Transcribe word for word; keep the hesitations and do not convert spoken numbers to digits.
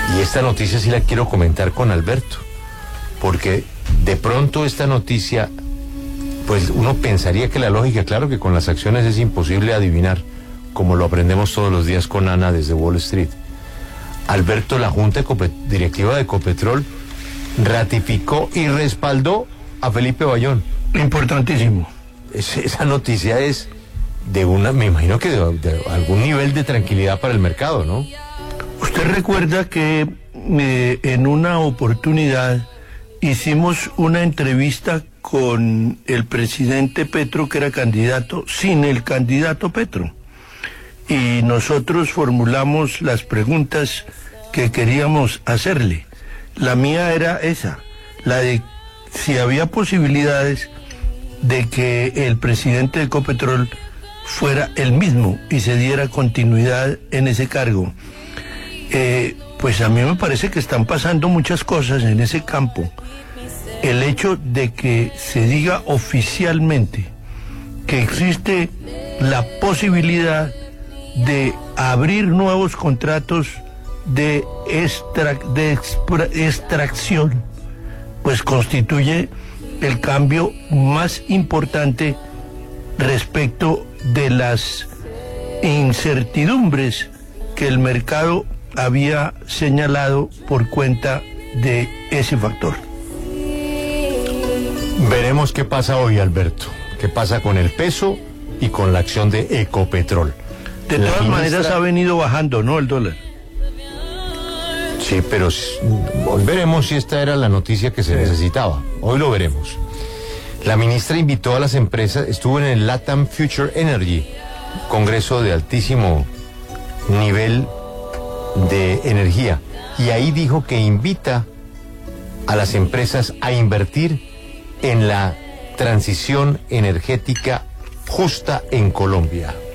Y esta noticia sí la quiero comentar con Alberto, porque de pronto esta noticia, pues uno pensaría que la lógica, claro que con las acciones es imposible adivinar, como lo aprendemos todos los días con Ana desde Wall Street. Alberto, la Junta Directiva de Ecopetrol ratificó y respaldó a Felipe Bayón. Importantísimo. Es, esa noticia es de una, me imagino que de, de algún nivel de tranquilidad para el mercado, ¿no? Usted recuerda que eh, en una oportunidad hicimos una entrevista con el presidente Petro, que era candidato, sin el candidato Petro. Y nosotros formulamos las preguntas que queríamos hacerle. La mía era esa, la de si había posibilidades de que el presidente de Ecopetrol fuera el mismo y se diera continuidad en ese cargo. Eh, pues a mí me parece que están pasando muchas cosas en ese campo. El hecho de que se diga oficialmente que existe la posibilidad de abrir nuevos contratos de, extra, de expra, extracción, pues constituye el cambio más importante respecto de las incertidumbres que el mercado había señalado por cuenta de ese factor. Veremos qué pasa hoy, Alberto, qué pasa con el peso y con la acción de Ecopetrol. De la todas ministra... maneras ha venido bajando, ¿no?, el dólar. Sí, pero hoy veremos si esta era la noticia que se sí. necesitaba. Hoy lo veremos. La ministra invitó a las empresas, estuvo en el LATAM Future Energy, congreso de altísimo nivel de energía, y ahí dijo que invita a las empresas a invertir en la transición energética justa en Colombia.